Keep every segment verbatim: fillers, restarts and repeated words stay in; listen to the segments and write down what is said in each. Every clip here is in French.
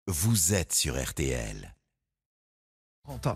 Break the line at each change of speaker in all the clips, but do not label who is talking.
Vous êtes sur R T L.
Quentin.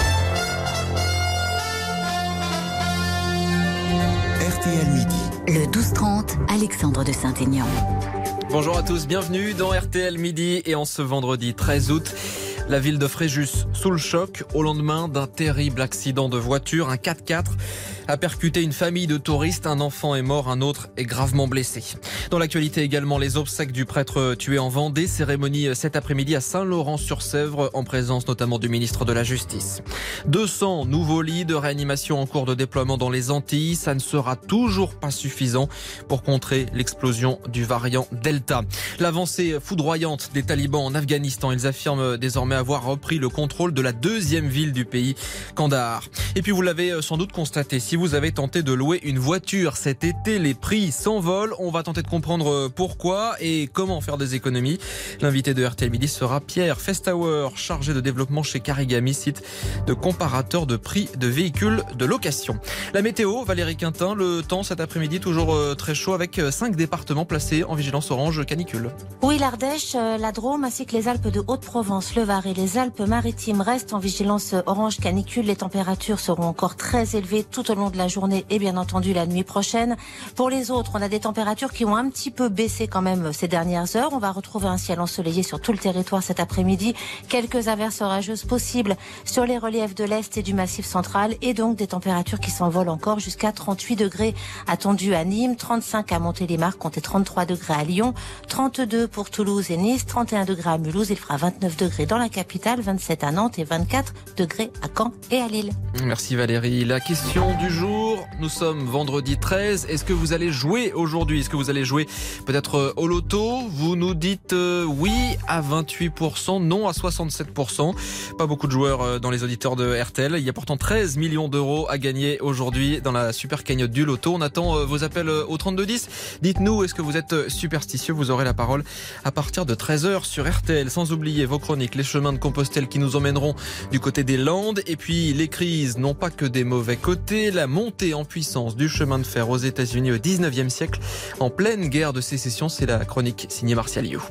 R T L Midi.
Le douze trente, Alexandre de Saint-Aignan.
Bonjour à tous, bienvenue dans R T L Midi et en ce vendredi treize août. La ville de Fréjus sous le choc au lendemain d'un terrible accident de voiture. Un quatre-quatre a percuté une famille de touristes. Un enfant est mort, un autre est gravement blessé. Dans l'actualité également, les obsèques du prêtre tué en Vendée. Cérémonie cet après-midi à Saint-Laurent-sur-Sèvre en présence notamment du ministre de la Justice. deux cents nouveaux lits de réanimation en cours de déploiement dans les Antilles. Ça ne sera toujours pas suffisant pour contrer l'explosion du variant Delta. L'avancée foudroyante des talibans en Afghanistan. Ils affirment désormais avoir repris le contrôle de la deuxième ville du pays, Kandahar. Et puis vous l'avez sans doute constaté, si vous avez tenté de louer une voiture cet été, les prix s'envolent. On va tenter de comprendre pourquoi et comment faire des économies. L'invité de R T L Midi sera Pierre Festauer, chargé de développement chez Carigami, site de comparateur de prix de véhicules de location. La météo, Valérie Quintin, le temps cet après-midi toujours très chaud avec cinq départements placés en vigilance orange canicule.
Oui, l'Ardèche, la Drôme ainsi que les Alpes de Haute-Provence, le Var et les Alpes-Maritimes restent en vigilance orange canicule. Les températures seront encore très élevées tout au long de la journée et bien entendu la nuit prochaine. Pour les autres, on a des températures qui ont un petit peu baissé quand même ces dernières heures. On va retrouver un ciel ensoleillé sur tout le territoire cet après-midi. Quelques averses orageuses possibles sur les reliefs de l'Est et du Massif central et donc des températures qui s'envolent encore jusqu'à trente-huit degrés attendus à Nîmes, trente-cinq à Montélimar, comptez trente-trois degrés à Lyon, trente-deux pour Toulouse et Nice, trente et un degrés à Mulhouse. Il fera vingt-neuf degrés dans la capitale, vingt-sept à Nantes et vingt-quatre degrés à Caen et à Lille.
Merci Valérie. La question du jour, nous sommes vendredi treize. Est-ce que vous allez jouer aujourd'hui? Est-ce que vous allez jouer peut-être au loto? Vous nous dites euh, oui à vingt-huit pour cent, non à soixante-sept pour cent. Pas beaucoup de joueurs dans les auditeurs de R T L. Il y a pourtant treize millions d'euros à gagner aujourd'hui dans la super cagnotte du loto. On attend euh, vos appels au trente-deux dix. Dites-nous, est-ce que vous êtes superstitieux? Vous aurez la parole à partir de treize heures sur R T L. Sans oublier vos chroniques, les chemins de Compostelle qui nous emmèneront du côté des Landes. Et puis les crises n'ont pas que des mauvais côtés. La montée en puissance du chemin de fer aux États-Unis au dix-neuvième siècle, en pleine guerre de sécession, c'est la chronique signée Martial You.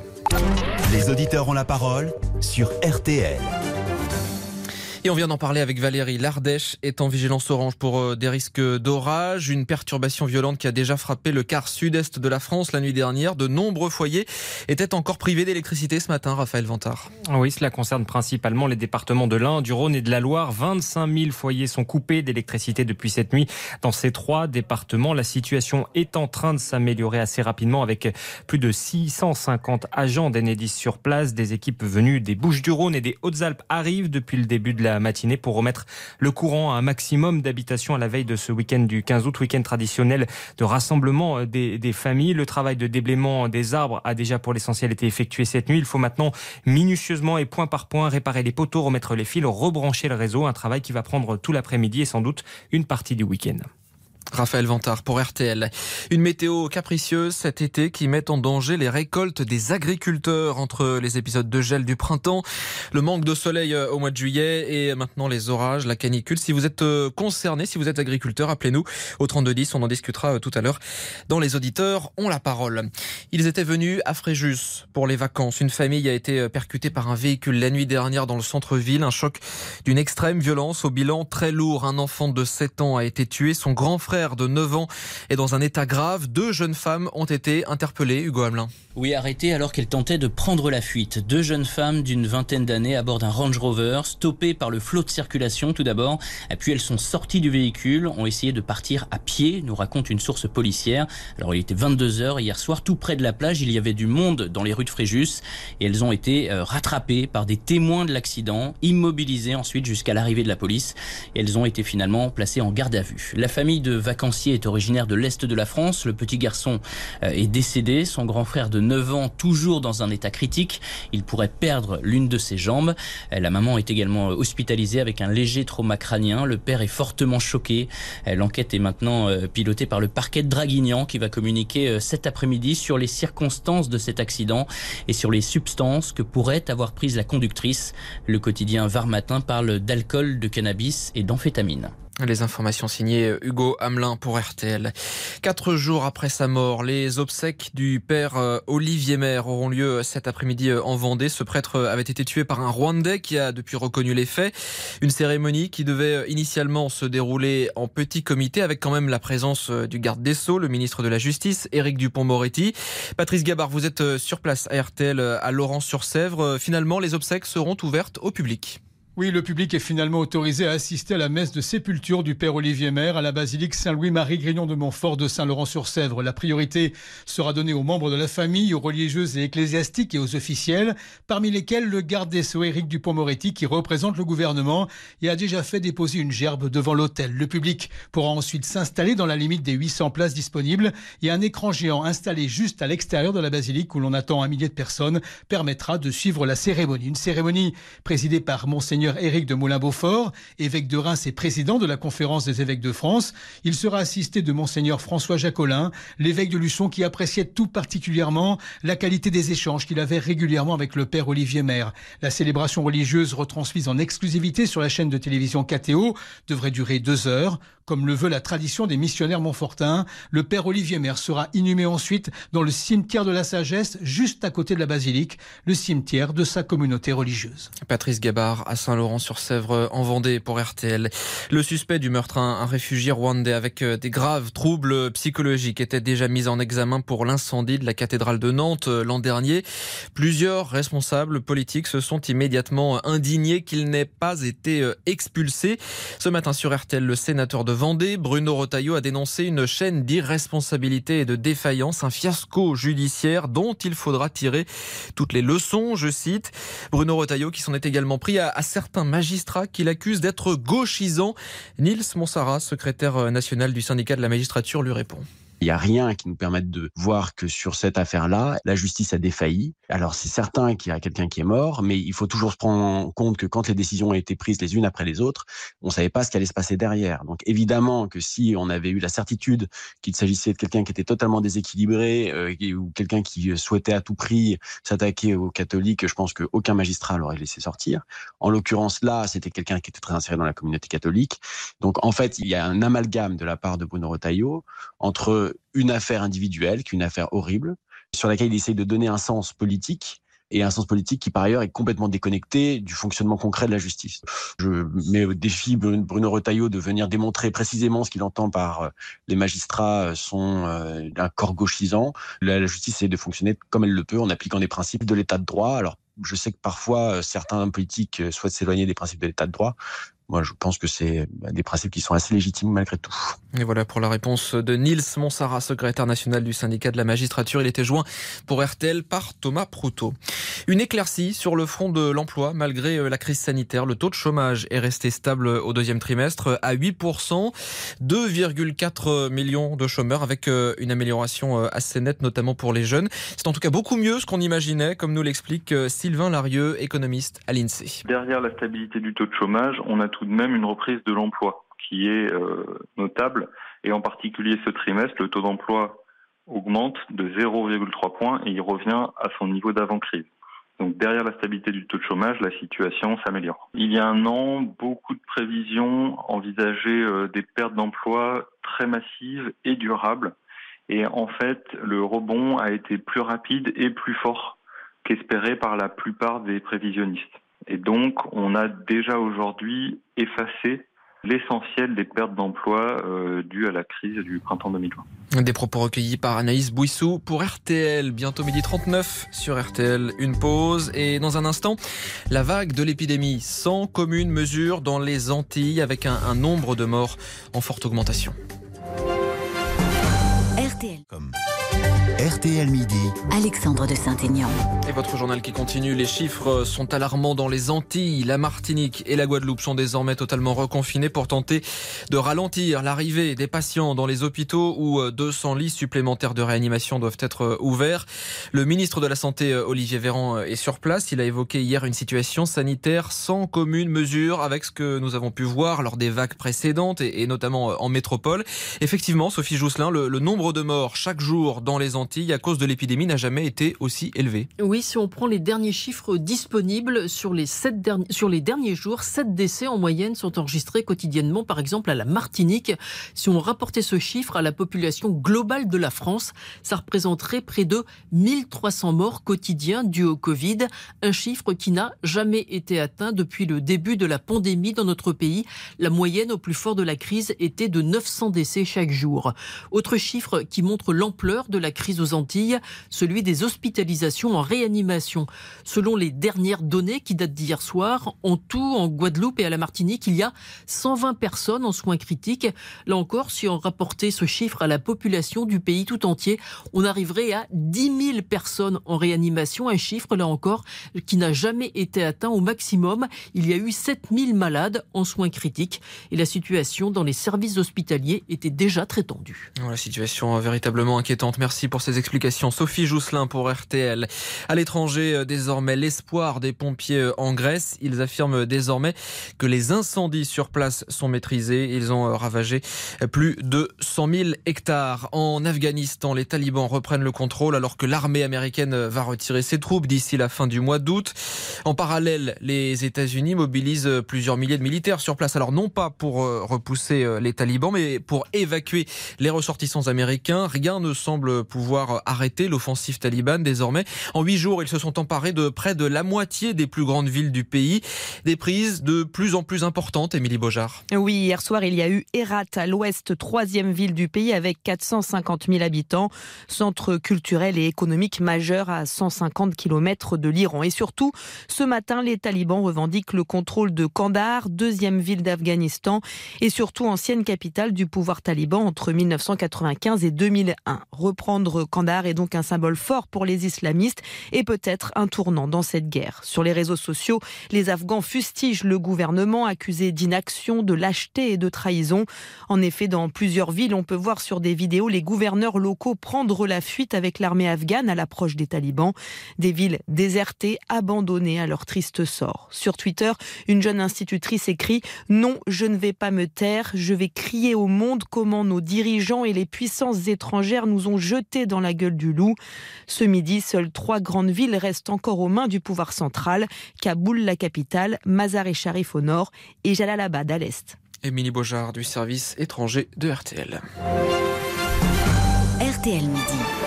Les auditeurs ont la parole sur R T L.
Et on vient d'en parler avec Valérie. L'Ardèche est en vigilance orange pour des risques d'orage. Une perturbation violente qui a déjà frappé le quart sud-est de la France la nuit dernière. De nombreux foyers étaient encore privés d'électricité ce matin, Raphaël Vantard.
Oui, cela concerne principalement les départements de l'Ain, du Rhône et de la Loire. vingt-cinq mille foyers sont coupés d'électricité depuis cette nuit. Dans ces trois départements, la situation est en train de s'améliorer assez rapidement avec plus de six cent cinquante agents d'Enedis sur place. Des équipes venues des Bouches-du-Rhône et des Hautes-Alpes arrivent depuis le début de la la matinée pour remettre le courant à un maximum d'habitations à la veille de ce week-end du quinze août, week-end traditionnel de rassemblement des, des familles. Le travail de déblaiement des arbres a déjà pour l'essentiel été effectué cette nuit. Il faut maintenant minutieusement et point par point réparer les poteaux, remettre les fils, rebrancher le réseau. Un travail qui va prendre tout l'après-midi et sans doute une partie du week-end.
Raphaël Vantard pour R T L. Une météo capricieuse cet été qui met en danger les récoltes des agriculteurs entre les épisodes de gel du printemps, le manque de soleil au mois de juillet et maintenant les orages, la canicule. Si vous êtes concerné, si vous êtes agriculteur, appelez-nous au trente-deux dix. On en discutera tout à l'heure dans Les auditeurs ont la parole. Ils étaient venus à Fréjus pour les vacances. Une famille a été percutée par un véhicule la nuit dernière dans le centre-ville. Un choc d'une extrême violence au bilan très lourd. Un enfant de sept ans a été tué. Son grand frère de neuf ans est dans un état grave. Deux jeunes femmes ont été interpellées. Hugo Hamelin.
Oui, arrêtées alors qu'elles tentaient de prendre la fuite. Deux jeunes femmes d'une vingtaine d'années à bord d'un Range Rover, stoppées par le flot de circulation tout d'abord. Puis elles sont sorties du véhicule, ont essayé de partir à pied, nous raconte une source policière. Alors il était vingt-deux heures hier soir, tout près de la plage. Il y avait du monde dans les rues de Fréjus et elles ont été rattrapées par des témoins de l'accident, immobilisées ensuite jusqu'à l'arrivée de la police. Et elles ont été finalement placées en garde à vue. La famille de vacancier est originaire de l'Est de la France. Le petit garçon est décédé. Son grand frère de neuf ans, toujours dans un état critique. Il pourrait perdre l'une de ses jambes. La maman est également hospitalisée avec un léger trauma crânien. Le père est fortement choqué. L'enquête est maintenant pilotée par le parquet de Draguignan qui va communiquer cet après-midi sur les circonstances de cet accident et sur les substances que pourrait avoir prises la conductrice. Le quotidien Var Matin parle d'alcool, de cannabis et d'amphétamine.
Les informations signées Hugo Hamelin pour R T L. Quatre jours après sa mort, les obsèques du père Olivier Maire auront lieu cet après-midi en Vendée. Ce prêtre avait été tué par un Rwandais qui a depuis reconnu les faits. Une cérémonie qui devait initialement se dérouler en petit comité avec quand même la présence du garde des Sceaux, le ministre de la Justice, Éric Dupond-Moretti. Patrice Gabard, vous êtes sur place à R T L à Laurent-sur-Sèvre. Finalement, les obsèques seront ouvertes au public.
Oui, le public est finalement autorisé à assister à la messe de sépulture du père Olivier Maire à la basilique Saint-Louis-Marie-Grignon de Montfort de Saint-Laurent-sur-Sèvre. La priorité sera donnée aux membres de la famille, aux religieuses et ecclésiastiques et aux officiels, parmi lesquels le garde des Sceaux Éric Dupond-Moretti qui représente le gouvernement et a déjà fait déposer une gerbe devant l'autel. Le public pourra ensuite s'installer dans la limite des huit cents places disponibles et un écran géant installé juste à l'extérieur de la basilique où l'on attend un millier de personnes permettra de suivre la cérémonie. Une cérémonie présidée par Monseigneur Éric de Moulin-Beaufort, évêque de Reims et président de la Conférence des évêques de France. Il sera assisté de Monseigneur François Jacolin, l'évêque de Luçon qui appréciait tout particulièrement la qualité des échanges qu'il avait régulièrement avec le père Olivier Maire. La célébration religieuse retransmise en exclusivité sur la chaîne de télévision K T O devrait durer deux heures. Comme le veut la tradition des missionnaires montfortins, le père Olivier Maire sera inhumé ensuite dans le cimetière de la Sagesse, juste à côté de la basilique, le cimetière de sa communauté religieuse.
Patrice Gabard à Saint-Laurent-sur-Sèvre en Vendée pour R T L. Le suspect du meurtre, un réfugié rwandais avec des graves troubles psychologiques, était déjà mis en examen pour l'incendie de la cathédrale de Nantes l'an dernier. Plusieurs responsables politiques se sont immédiatement indignés qu'il n'ait pas été expulsé. Ce matin sur R T L, le sénateur de Vendée, Bruno Retailleau, a dénoncé une chaîne d'irresponsabilité et de défaillance, un fiasco judiciaire dont il faudra tirer toutes les leçons, je cite. Bruno Retailleau qui s'en est également pris à, à certains magistrats qu'il accuse d'être gauchisants. Nils Monsara, secrétaire national du syndicat de la magistrature, lui répond.
Il n'y a rien qui nous permette de voir que sur cette affaire-là, la justice a défailli. Alors c'est certain qu'il y a quelqu'un qui est mort, mais il faut toujours se prendre en compte que quand les décisions ont été prises les unes après les autres, on ne savait pas ce qui allait se passer derrière. Donc évidemment que si on avait eu la certitude qu'il s'agissait de quelqu'un qui était totalement déséquilibré euh, ou quelqu'un qui souhaitait à tout prix s'attaquer aux catholiques, je pense qu'aucun magistrat l'aurait laissé sortir. En l'occurrence là, c'était quelqu'un qui était très inséré dans la communauté catholique. Donc en fait, il y a un amalgame de la part de Bruno Retailleau entre une affaire individuelle, qui est une affaire horrible, sur laquelle il essaye de donner un sens politique, et un sens politique qui par ailleurs est complètement déconnecté du fonctionnement concret de la justice. Je mets au défi Bruno Retailleau de venir démontrer précisément ce qu'il entend par les magistrats sont un corps gauchisant. La justice essaie de fonctionner comme elle le peut en appliquant des principes de l'état de droit. Alors je sais que parfois certains politiques souhaitent s'éloigner des principes de l'état de droit. Moi, je pense que c'est des principes qui sont assez légitimes malgré tout.
Et voilà pour la réponse de Nils Monsara, secrétaire national du syndicat de la magistrature. Il était joint pour R T L par Thomas Proutot. Une éclaircie sur le front de l'emploi. Malgré la crise sanitaire, le taux de chômage est resté stable au deuxième trimestre à huit pour cent. deux virgule quatre millions de chômeurs avec une amélioration assez nette, notamment pour les jeunes. C'est en tout cas beaucoup mieux ce qu'on imaginait, comme nous l'explique Sylvain Larieux, économiste à l'INSEE.
Derrière la stabilité du taux de chômage, on a tout de même une reprise de l'emploi qui est euh, notable. Et en particulier ce trimestre, le taux d'emploi augmente de zéro virgule trois points et il revient à son niveau d'avant-crise. Donc derrière la stabilité du taux de chômage, la situation s'améliore. Il y a un an, beaucoup de prévisions envisageaient euh, des pertes d'emploi très massives et durables. Et en fait, le rebond a été plus rapide et plus fort qu'espéré par la plupart des prévisionnistes. Et donc, on a déjà aujourd'hui effacé l'essentiel des pertes d'emploi euh, dues à la crise du printemps deux mille vingt.
Des propos recueillis par Anaïs Bouissou pour R T L. Bientôt midi trente-neuf sur R T L. Une pause et dans un instant, la vague de l'épidémie. cent communes mesurent dans les Antilles avec un, un nombre de morts en forte augmentation.
R T L.
Comme R T L Midi.
Alexandre de Saint-Aignan.
Et votre journal qui continue, les chiffres sont alarmants dans les Antilles. La Martinique et la Guadeloupe sont désormais totalement reconfinés pour tenter de ralentir l'arrivée des patients dans les hôpitaux où deux cents lits supplémentaires de réanimation doivent être ouverts. Le ministre de la Santé, Olivier Véran, est sur place. Il a évoqué hier une situation sanitaire sans commune mesure avec ce que nous avons pu voir lors des vagues précédentes et, et notamment en métropole. Effectivement, Sophie Jousselin, le, le nombre de morts chaque jour morts dans les Antilles à cause de l'épidémie n'a jamais été aussi élevé.
Oui, si on prend les derniers chiffres disponibles sur les, sept derniers, sur les derniers jours, sept décès en moyenne sont enregistrés quotidiennement, par exemple à la Martinique. Si on rapportait ce chiffre à la population globale de la France, ça représenterait près de mille trois cents morts quotidiens dus au Covid, un chiffre qui n'a jamais été atteint depuis le début de la pandémie dans notre pays. La moyenne au plus fort de la crise était de neuf cents décès chaque jour. Autre chiffre qui montre l'ampleur de la crise aux Antilles, celui des hospitalisations en réanimation. Selon les dernières données qui datent d'hier soir, en tout, en Guadeloupe et à la Martinique, il y a cent vingt personnes en soins critiques. Là encore, si on rapportait ce chiffre à la population du pays tout entier, on arriverait à dix mille personnes en réanimation. Un chiffre, là encore, qui n'a jamais été atteint au maximum. Il y a eu sept mille malades en soins critiques et la situation dans les services hospitaliers était déjà très tendue.
La situation véritablement inquiétante. Merci pour ces explications. Sophie Jousselin pour R T L. À l'étranger, désormais, l'espoir des pompiers en Grèce. Ils affirment désormais que les incendies sur place sont maîtrisés. Ils ont ravagé plus de cent mille hectares. En Afghanistan, les talibans reprennent le contrôle alors que l'armée américaine va retirer ses troupes d'ici la fin du mois d'août. En parallèle, les États-Unis mobilisent plusieurs milliers de militaires sur place. Alors non pas pour repousser les talibans, mais pour évacuer les ressortissants américains. Rien ne semble pouvoir arrêter l'offensive talibane désormais. En huit jours, ils se sont emparés de près de la moitié des plus grandes villes du pays. Des prises de plus en plus importantes, Émilie Beaujard.
Oui, hier soir, il y a eu Herat à l'ouest, troisième ville du pays avec quatre cent cinquante mille habitants. Centre culturel et économique majeur à cent cinquante kilomètres de l'Iran. Et surtout, ce matin, les talibans revendiquent le contrôle de Kandahar, deuxième ville d'Afghanistan et surtout ancienne capitale du pouvoir taliban entre mille neuf cent quatre-vingt-quinze et deux mille un. Reprendre Kandahar est donc un symbole fort pour les islamistes et peut-être un tournant dans cette guerre. Sur les réseaux sociaux, les Afghans fustigent le gouvernement accusé d'inaction, de lâcheté et de trahison. En effet, dans plusieurs villes, on peut voir sur des vidéos les gouverneurs locaux prendre la fuite avec l'armée afghane à l'approche des talibans. Des villes désertées, abandonnées à leur triste sort. Sur Twitter, une jeune institutrice écrit « Non, je ne vais pas me taire, je vais crier au monde comment nos dirigeants et les puissances étrangères nous ont jetés dans la gueule du loup ». Ce midi, seules trois grandes villes restent encore aux mains du pouvoir central. Kaboul, la capitale, Mazar-e-Sharif au nord et Jalalabad à l'est.
Émilie Beaujard du service étranger de R T L.
R T L Midi.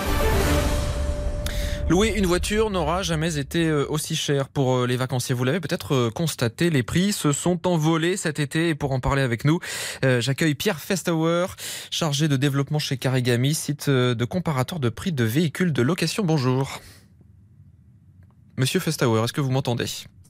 Louer une voiture n'aura jamais été aussi cher pour les vacanciers. Vous l'avez peut-être constaté, les prix se sont envolés cet été. Et pour en parler avec nous, j'accueille Pierre Festauer, chargé de développement chez Carigami, site de comparateur de prix de véhicules de location. Bonjour. Monsieur Festauer, est-ce que vous m'entendez ?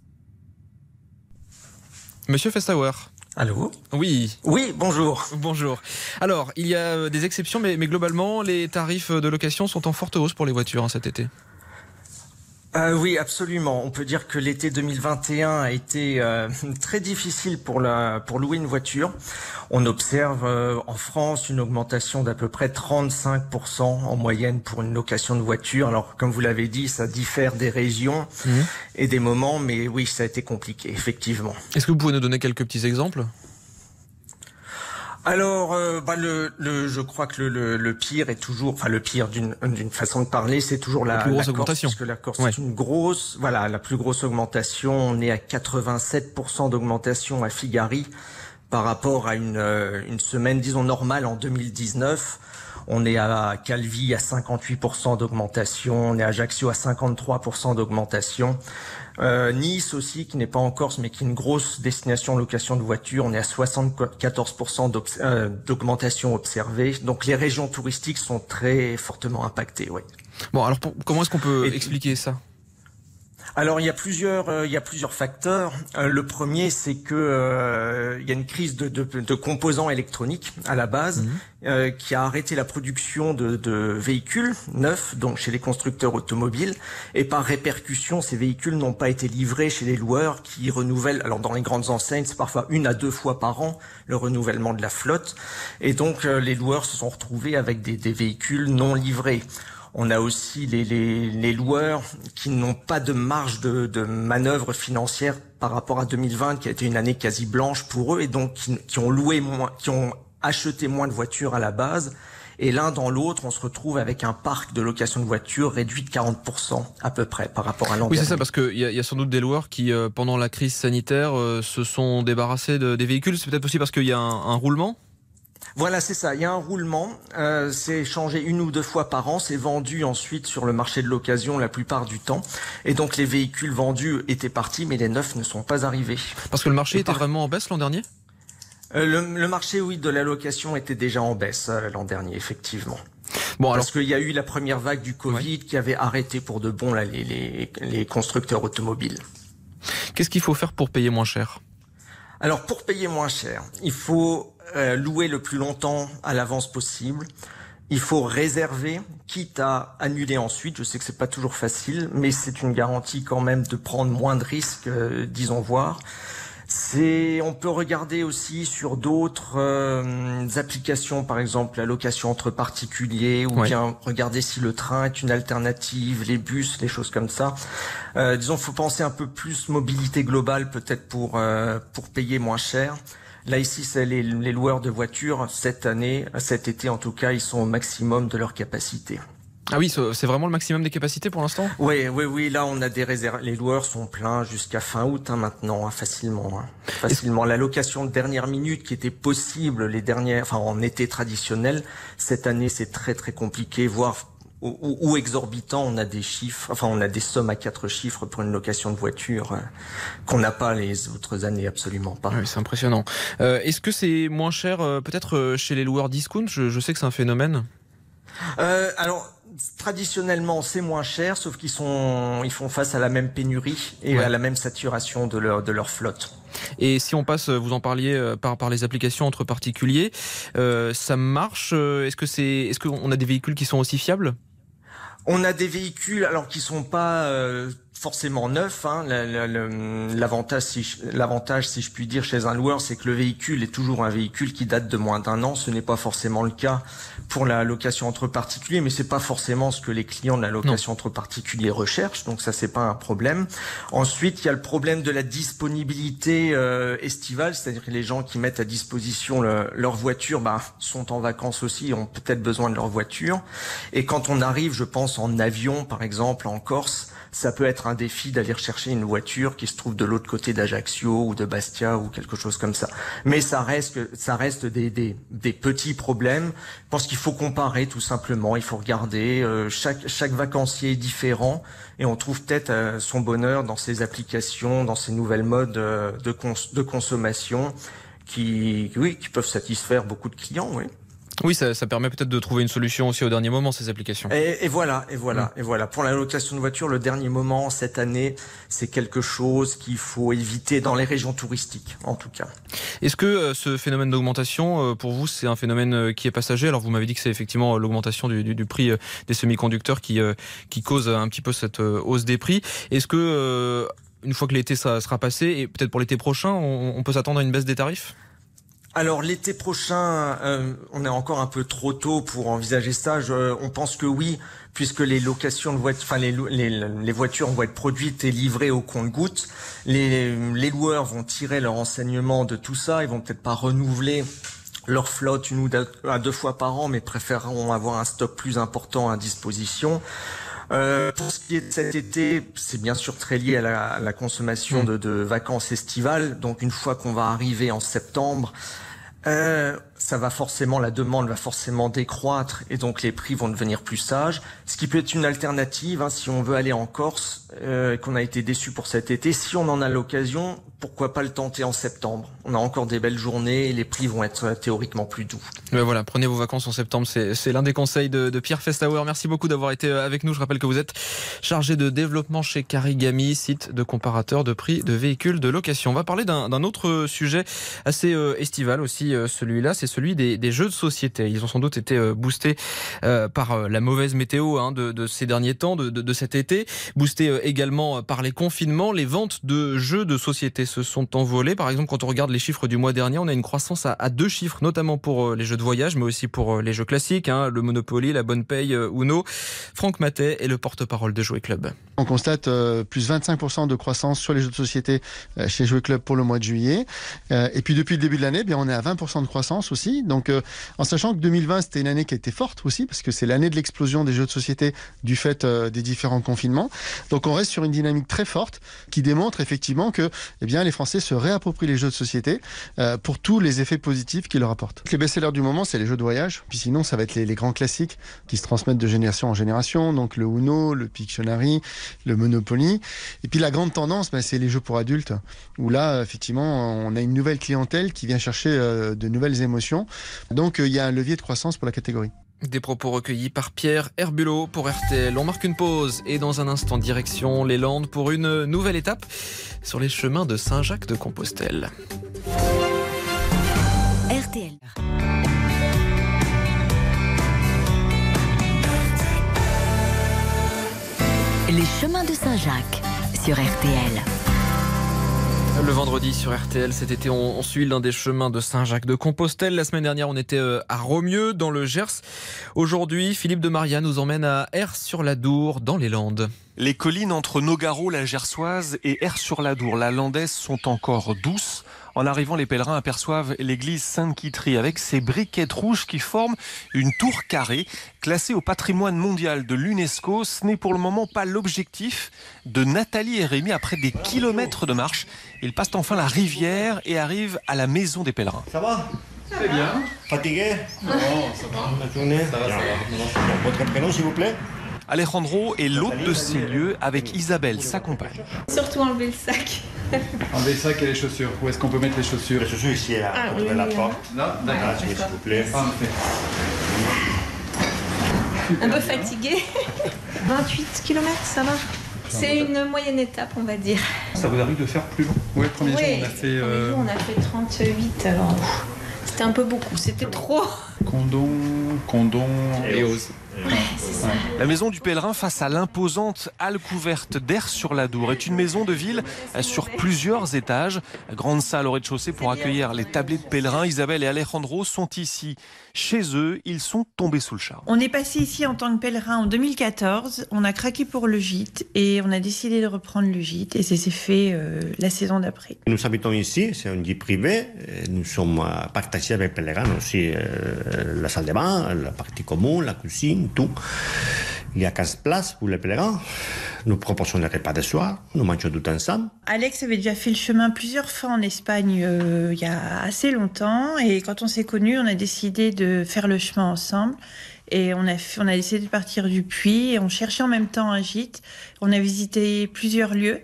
Monsieur Festauer.
Allô ?
Oui.
Oui, bonjour.
Bonjour. Alors, il y a des exceptions, mais, mais globalement, les tarifs de location sont en forte hausse pour les voitures hein, cet été.
Euh, oui, absolument. On peut dire que l'été deux mille vingt et un a été euh, très difficile pour la pour louer une voiture. On observe euh, en France une augmentation d'à peu près trente-cinq pour cent en moyenne pour une location de voiture. Alors, comme vous l'avez dit, ça diffère des régions mmh. et des moments, mais oui, ça a été compliqué, effectivement.
Est-ce que vous pouvez nous donner quelques petits exemples ?
Alors, euh, bah le, le, je crois que le, le, le pire est toujours, enfin le pire d'une, d'une façon de parler, c'est toujours la,
la plus grosse
la
augmentation.
Corse, parce que la Corse
ouais.
c'est une grosse, voilà, la plus grosse augmentation. On est à quatre-vingt-sept pour cent d'augmentation à Figari par rapport à une, euh, une semaine, disons normale en deux mille dix-neuf. On est à Calvi à cinquante-huit pour cent d'augmentation, on est à Ajaccio à cinquante-trois pour cent d'augmentation. Euh, Nice aussi, qui n'est pas en Corse, mais qui est une grosse destination de location de voitures, on est à soixante-quatorze pour cent euh, d'augmentation observée. Donc les régions touristiques sont très fortement impactées, oui.
Bon, alors pour, comment est-ce qu'on peut Et, expliquer ça ?
Alors il y a plusieurs, euh, il y a plusieurs facteurs. Euh, le premier, c'est que euh, il y a une crise de, de, de composants électroniques à la base, mmh. euh, qui a arrêté la production de, de véhicules neufs, donc chez les constructeurs automobiles, et par répercussion, ces véhicules n'ont pas été livrés chez les loueurs qui renouvellent. Alors dans les grandes enseignes, c'est parfois une à deux fois par an le renouvellement de la flotte, et donc euh, les loueurs se sont retrouvés avec des, des véhicules non livrés. On a aussi les, les, les loueurs qui n'ont pas de marge de, de manœuvre financière par rapport à deux mille vingt, qui a été une année quasi blanche pour eux, et donc qui, qui ont loué moins, qui ont acheté moins de voitures à la base, Et l'un dans l'autre, on se retrouve avec un parc de location de voitures réduit de quarante pour cent à peu près par rapport à l'an
Oui,
dernier.
c'est ça, parce qu'il y, y a sans doute des loueurs qui, euh, pendant la crise sanitaire, euh, se sont débarrassés de, des véhicules. C'est peut-être aussi parce qu'il y a un, un roulement ?
Voilà, c'est ça. Il y a un roulement. Euh, c'est changé une ou deux fois par an. C'est vendu ensuite sur le marché de l'occasion la plupart du temps. Et donc les véhicules vendus étaient partis, mais les neufs ne sont pas arrivés.
Parce que le marché
Et
était
par...
vraiment en baisse l'an dernier ?
euh, le, le marché, oui, de la location était déjà en baisse euh, l'an dernier, effectivement.
Bon, alors...
Parce qu'il y a eu la première vague du Covid ouais. qui avait arrêté pour de bon là, les, les, les constructeurs automobiles.
Qu'est-ce qu'il faut faire pour payer moins cher ?
Alors pour payer moins cher, il faut euh, louer le plus longtemps à l'avance possible. Il faut réserver, quitte à annuler ensuite. Je sais que c'est pas toujours facile, mais c'est une garantie quand même de prendre moins de risques, euh, disons voir. C'est, on peut regarder aussi sur d'autres euh, applications, par exemple la location entre particuliers, ou ouais. bien regarder si le train est une alternative, les bus, les choses comme ça. Euh, disons, faut penser un peu plus mobilité globale peut-être pour euh, pour payer moins cher. Là ici, c'est les, les loueurs de voitures cette année, cet été en tout cas, ils sont au maximum de leur capacité.
Ah oui, c'est vraiment le maximum des capacités pour l'instant ?
Oui, oui, oui. Là, on a des réserves. Les loueurs sont pleins jusqu'à fin août hein, maintenant, hein, facilement, hein. facilement. La location de dernière minute qui était possible les dernières, enfin en été traditionnel, cette année c'est très très compliqué, voire ou, ou exorbitant. On a des chiffres, enfin on a des sommes à quatre chiffres pour une location de voiture euh, qu'on n'a pas les autres années, absolument pas.
Oui, c'est impressionnant. Euh, Est-ce que c'est moins cher euh, peut-être euh, chez les loueurs discount ? je, je sais que c'est un phénomène.
Euh, alors. Traditionnellement, c'est moins cher, sauf qu'ils sont, ils font face à la même pénurie et ouais. à la même saturation de leur de leur flotte.
Et si on passe, vous en parliez par par les applications entre particuliers, euh, ça marche. Est-ce que c'est, est-ce qu'on a des véhicules qui sont aussi fiables ?
On a des véhicules, alors qui sont pas euh, forcément neufs. Hein. L'avantage, si je, l'avantage, si je puis dire, chez un loueur, c'est que le véhicule est toujours un véhicule qui date de moins d'un an. Ce n'est pas forcément le cas pour la location entre particuliers, mais c'est pas forcément ce que les clients de la location non. entre particuliers recherchent. Donc ça, c'est pas un problème. Ensuite, il y a le problème de la disponibilité euh, estivale, c'est-à-dire que les gens qui mettent à disposition le, leur voiture, bah, sont en vacances aussi, ont peut-être besoin de leur voiture. Et quand on arrive, je pense, en avion, par exemple, en Corse, ça peut être un défi d'aller rechercher une voiture qui se trouve de l'autre côté d'Ajaccio ou de Bastia ou quelque chose comme ça. Mais ça reste, ça reste des, des, des petits problèmes. Je pense qu'il faut comparer tout simplement. Il faut regarder. Euh, chaque, chaque vacancier est différent et on trouve peut-être euh, son bonheur dans ces applications, dans ces nouvelles modes euh, de, cons de consommation qui, oui, qui peuvent satisfaire beaucoup de clients, oui.
Oui, ça, ça permet peut-être de trouver une solution aussi au dernier moment, ces applications.
Et, et voilà, et voilà, mmh. et voilà. Pour la location de voiture, le dernier moment, cette année, c'est quelque chose qu'il faut éviter dans les régions touristiques, en tout cas.
Est-ce que euh, ce phénomène d'augmentation, euh, pour vous, c'est un phénomène euh, qui est passager ? Alors, vous m'avez dit que c'est effectivement euh, l'augmentation du, du, du prix euh, des semi-conducteurs qui, euh, qui cause un petit peu cette euh, hausse des prix. Est-ce que, euh, une fois que l'été ça sera passé, et peut-être pour l'été prochain, on, on peut s'attendre à une baisse des tarifs ?
Alors l'été prochain, euh, on est encore un peu trop tôt pour envisager ça. Je, on pense que oui, puisque les locations de voitures, enfin les, les, les voitures vont être produites et livrées au compte-gouttes. Les, les loueurs vont tirer leur enseignement de tout ça. Ils vont peut-être pas renouveler leur flotte une ou deux, à deux fois par an, mais préféreront avoir un stock plus important à disposition. Euh, pour ce qui est de cet été, c'est bien sûr très lié à la, à la consommation de, de vacances estivales. Donc une fois qu'on va arriver en septembre, euh, ça va forcément, la demande va forcément décroître et donc les prix vont devenir plus sages. Ce qui peut être une alternative, hein, si on veut aller en Corse, euh, qu'on a été déçu pour cet été, si on en a l'occasion, pourquoi pas le tenter en septembre? On a encore des belles journées et les prix vont être théoriquement plus doux.
Mais voilà, prenez vos vacances en septembre, c'est l'un des conseils de, de Pierre Festauer. Merci beaucoup d'avoir été avec nous. Je rappelle que vous êtes chargé de développement chez Carigami, site de comparateur de prix de véhicules de location. On va parler d'un autre sujet assez euh, estival aussi, euh, celui-là, c'est celui des, des jeux de société. Ils ont sans doute été euh, boostés euh, par euh, la mauvaise météo hein, de, de ces derniers temps, de, de, de cet été, boostés euh, également par les confinements. Les ventes de jeux de société se sont envolées. Par exemple, quand on regarde les chiffres du mois dernier, on a une croissance à, à deux chiffres, notamment pour euh, les jeux de voyage, mais aussi pour euh, les jeux classiques, hein, le Monopoly, la Bonne Paye, euh, Uno. Franck Matet est le porte-parole de Jouet Club.
On constate euh, plus vingt-cinq pour cent de croissance sur les jeux de société euh, chez Jouet Club pour le mois de juillet. Euh, et puis depuis le début de l'année, eh bien on est à vingt pour cent de croissance croissance aussi. Donc, euh, en sachant que deux mille vingt, c'était une année qui a été forte aussi, parce que c'est l'année de l'explosion des jeux de société du fait euh, des différents confinements. Donc, on reste sur une dynamique très forte qui démontre effectivement que, eh bien, les Français se réapproprient les jeux de société euh, pour tous les effets positifs qu'ils leur apportent. Les best-sellers du moment, c'est les jeux de voyage. Puis sinon, ça va être les, les grands classiques qui se transmettent de génération en génération. Donc, le Uno, le Pictionary, le Monopoly. Et puis, la grande tendance, ben, c'est les jeux pour adultes, où là, effectivement, on a une nouvelle clientèle qui vient chercher euh, de nouvelles émotions. Donc, il euh, y a un levier de croissance pour la catégorie.
Des propos recueillis par Pierre Herbulot pour R T L. On marque une pause et dans un instant, direction les Landes pour une nouvelle étape sur les chemins de Saint-Jacques-de-Compostelle.
R T L. Les chemins de Saint-Jacques sur R T L.
Le vendredi sur R T L, cet été, on, on suit l'un des chemins de Saint-Jacques-de-Compostelle. La semaine dernière, on était à Romieux, dans le Gers. Aujourd'hui, Philippe de Maria nous emmène à Aire-sur-la-Dour, dans les Landes.
Les collines entre Nogaro, la Gersoise, et Aire-sur-la-Dour, la Landaise, sont encore douces. En arrivant, les pèlerins aperçoivent l'église Sainte-Quitterie avec ses briquettes rouges qui forment une tour carrée classée au patrimoine mondial de l'UNESCO. Ce n'est pour le moment pas l'objectif de Nathalie et Rémi. Après des kilomètres de marche, ils passent enfin la rivière et arrivent à la maison des pèlerins.
Ça va ?
Très bien.
Fatigué ? Non, ça va. La journée ? Ça va, ça va. Votre prénom, s'il vous plaît ?
Alejandro est l'hôte de ces lieux avec Isabelle, sa compagne.
Surtout enlever le sac.
Enlever le sac et les chaussures. Où est-ce qu'on peut mettre les chaussures ?
Les chaussures ici, à
ah,
côté
oui,
de la
oui,
porte.
Non, d'accord.
Ah, s'il vous plaît.
Ah,
un peu fatigué. vingt-huit kilomètres, ça va ? C'est une moyenne étape, on va dire.
Ça vous arrive de faire plus long ? Oui, le premier
oui,
jour, on a fait...
Le premier
euh...
jour, on a fait trente-huit, alors... C'était un peu beaucoup, c'était trop.
Condom, condom et ose.
Ouais, c'est ça.
La maison du pèlerin face à l'imposante halle couverte d'Aire-sur-la-Dour est une maison de ville sur plusieurs étages. Grande salle au rez-de-chaussée pour accueillir les tablés de pèlerins. Isabelle et Alejandro sont ici. Chez eux, ils sont tombés sous le charme.
On est passé ici en tant que pèlerin en deux mille quatorze. On a craqué pour le gîte et on a décidé de reprendre le gîte. Et ça s'est fait euh, la saison d'après.
Nous habitons ici, c'est un gîte privé. Nous sommes partagés avec les pèlerins aussi. Euh, la salle de bain, la partie commune, la cuisine, tout. Il y a quinze places pour les pèlerins. Nous proposons les repas de soir. Nous mangeons tout ensemble. Alex avait déjà fait le chemin plusieurs fois en Espagne euh, il y a assez longtemps. Et quand on s'est connus, on a décidé de faire le chemin ensemble. Et on a, on a décidé de partir du Puy. Et on cherchait en même temps un gîte. On a visité plusieurs lieux.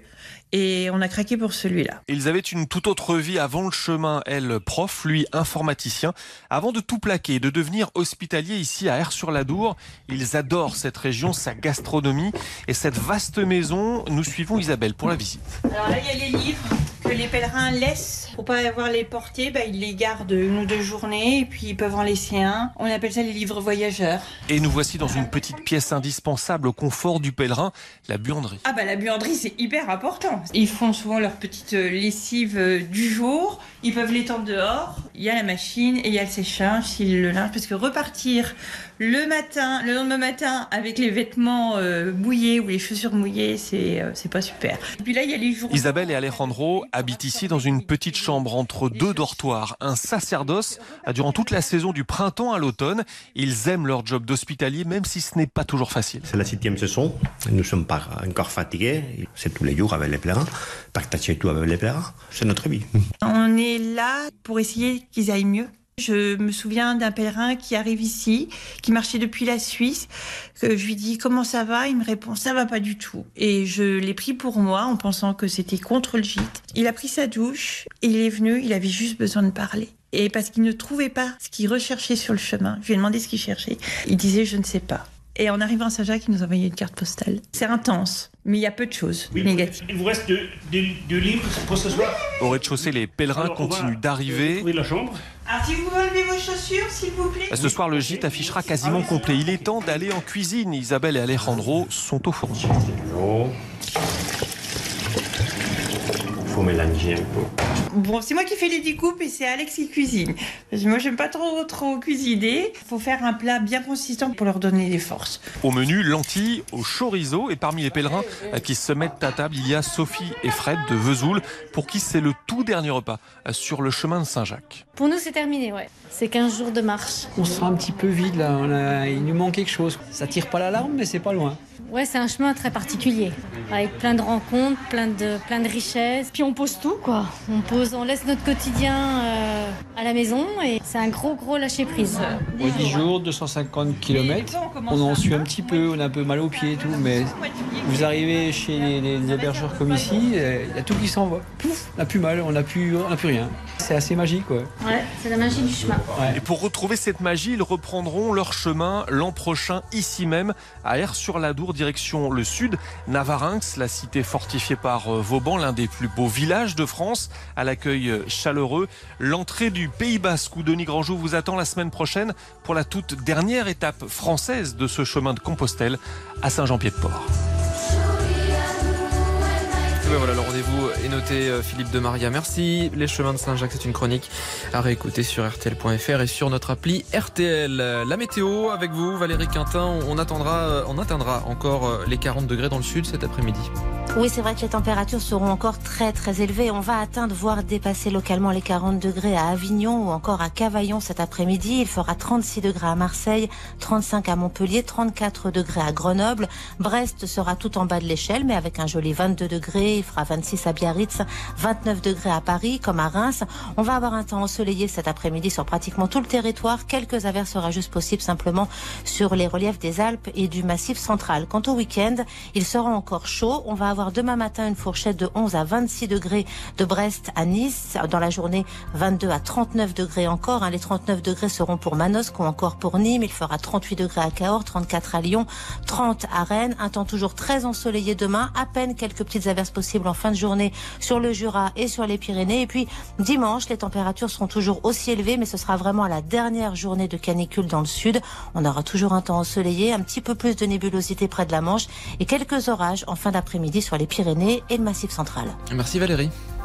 Et on a craqué pour celui-là.
Ils avaient une toute autre vie avant le chemin, elle prof, lui informaticien. Avant de tout plaquer et de devenir hospitalier ici à Aire-sur-la-Dour, ils adorent cette région, sa gastronomie et cette vaste maison. Nous suivons Isabelle pour la visite.
Alors là, il y a les livres que les pèlerins laissent pour pas avoir les porter. Bah, ils les gardent une ou deux journées et puis ils peuvent en laisser un. On appelle ça les livres voyageurs.
Et nous voici dans une petite pièce indispensable au confort du pèlerin, la buanderie.
Ah bah la buanderie, c'est hyper important. Ils font souvent leur petite lessive du jour, ils peuvent l'étendre dehors, il y a la machine et il y a le séchage s'ils le linge, parce que repartir le matin, le lendemain matin avec les vêtements euh, mouillés ou les chaussures mouillées, c'est, euh, c'est pas super. Et puis là, il y a les jours...
Isabelle et Alejandro habitent ici dans une petite chambre entre deux dortoirs, un sacerdoce. Durant toute la saison du printemps à l'automne, ils aiment leur job d'hospitalier, même si ce n'est pas toujours facile.
C'est la septième saison, nous ne sommes pas encore fatigués, c'est tous les jours avec les pèlerins, partager tout avec les pèlerins, c'est notre vie.
On est là pour essayer qu'ils aillent mieux. Je me souviens d'un pèlerin qui arrive ici, qui marchait depuis la Suisse, que je lui dis comment ça va, il me répond ça va pas du tout. Et je l'ai pris pour moi en pensant que c'était contre le gîte. Il a pris sa douche, il est venu, il avait juste besoin de parler. Et parce qu'il ne trouvait pas ce qu'il recherchait sur le chemin, je lui ai demandé ce qu'il cherchait. Il disait je ne sais pas. Et en arrivant à Saint-Jacques, il nous a envoyé une carte postale. C'est intense, mais il y a peu de choses oui, négatives.
Il vous reste deux, deux, deux livres pour ce soir.
Au rez-de-chaussée, les pèlerins Alors, continuent d'arriver.
Oui, la chambre.
Alors, si vous enlevez vos chaussures, s'il vous plaît.
Ce soir, le gîte affichera quasiment complet. Il est temps d'aller en cuisine. Isabelle et Alejandro sont au fourneau.
faut mélanger un peu.
Bon, c'est moi qui fais les découpes et c'est Alex qui cuisine. Parce que moi, j'aime pas trop, trop cuisiner. Il faut faire un plat bien consistant pour leur donner des forces.
Au menu, lentilles au chorizo. Et parmi les pèlerins qui se mettent à table, il y a Sophie et Fred de Vesoul, pour qui c'est le tout dernier repas sur le chemin de Saint-Jacques.
Pour nous, c'est terminé, ouais. C'est quinze jours de marche.
On se sent un petit peu vide, là. On a... Il nous manque quelque chose. Ça tire pas l'alarme, mais c'est pas loin.
Ouais, c'est un chemin très particulier, avec plein de rencontres, plein de, plein de richesses. Puis on pose tout, quoi. On pose, on laisse notre quotidien euh, à la maison et c'est un gros, gros lâcher-prise.
Ouais, dix jours, deux cent cinquante kilomètres. On en suit un petit peu, on a un peu mal aux pieds et tout, mais vous arrivez chez les, les hébergeurs comme ici, il y a tout qui s'en va. Pouf, on n'a plus mal, on n'a plus, on n'a plus rien. C'est assez magique, quoi.
Ouais, c'est la magie du chemin.
Ouais. Et pour retrouver cette magie, ils reprendront leur chemin l'an prochain, ici même, à Aire-sur-l'Adour, direction le sud. Navarinx, la cité fortifiée par Vauban, l'un des plus beaux villages de France, à l'accueil chaleureux. L'entrée du Pays Basque, où Denis Grandjou vous attend la semaine prochaine pour la toute dernière étape française de ce chemin de Compostelle à Saint-Jean-Pied-de-Port.
Ben voilà, le rendez-vous est noté, Philippe de Maria. Merci. Les chemins de Saint-Jacques, c'est une chronique à réécouter sur R T L point F R et sur notre appli R T L. La météo avec vous, Valérie Quintin. On attendra, on atteindra encore les quarante degrés dans le sud cet après-midi.
Oui, c'est vrai que les températures seront encore très très élevées. On va atteindre, voire dépasser localement les quarante degrés à Avignon ou encore à Cavaillon cet après-midi. Il fera trente-six degrés à Marseille, trente-cinq à Montpellier, trente-quatre degrés à Grenoble. Brest sera tout en bas de l'échelle, mais avec un joli vingt-deux degrés. Il fera vingt-six à Biarritz, vingt-neuf degrés à Paris, comme à Reims. On va avoir un temps ensoleillé cet après-midi sur pratiquement tout le territoire. Quelques averses rageuses possibles simplement sur les reliefs des Alpes et du Massif central. Quant au week-end, il sera encore chaud. On va avoir demain matin une fourchette de onze à vingt-six degrés de Brest à Nice. Dans la journée, vingt-deux à trente-neuf degrés encore. Les trente-neuf degrés seront pour Manosque ou encore pour Nîmes. Il fera trente-huit degrés à Cahors, trente-quatre à Lyon, trente à Rennes. Un temps toujours très ensoleillé demain. À peine quelques petites averses possibles en fin de journée sur le Jura et sur les Pyrénées. Et puis dimanche, les températures seront toujours aussi élevées, mais ce sera vraiment la dernière journée de canicule dans le sud. On aura toujours un temps ensoleillé, un petit peu plus de nébulosité près de la Manche et quelques orages en fin d'après-midi sur les Pyrénées et le Massif central.
Merci Valérie.